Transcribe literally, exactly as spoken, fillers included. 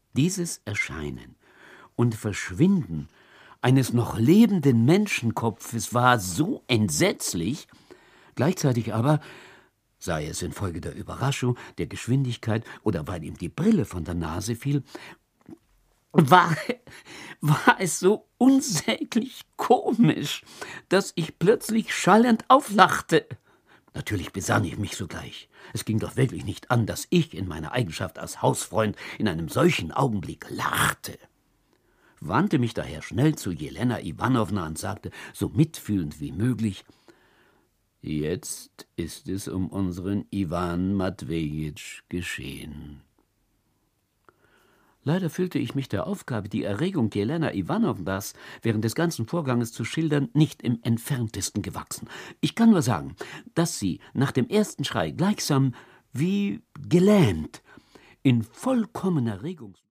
Dieses Erscheinen und Verschwinden eines noch lebenden Menschenkopfes war so entsetzlich, gleichzeitig aber, sei es infolge der Überraschung, der Geschwindigkeit oder weil ihm die Brille von der Nase fiel, war, war es so unsäglich komisch, dass ich plötzlich schallend auflachte. Natürlich besann ich mich sogleich. Es ging doch wirklich nicht an, dass ich in meiner Eigenschaft als Hausfreund in einem solchen Augenblick lachte. Wandte mich daher schnell zu Jelena Iwanowna und sagte, so mitfühlend wie möglich: »Jetzt ist es um unseren Iwan Matwejitsch geschehen.« Leider fühlte ich mich der Aufgabe, die Erregung Jelena Iwanownas während des ganzen Vorganges zu schildern, nicht im Entferntesten gewachsen. Ich kann nur sagen, dass sie nach dem ersten Schrei gleichsam wie gelähmt in vollkommener Regung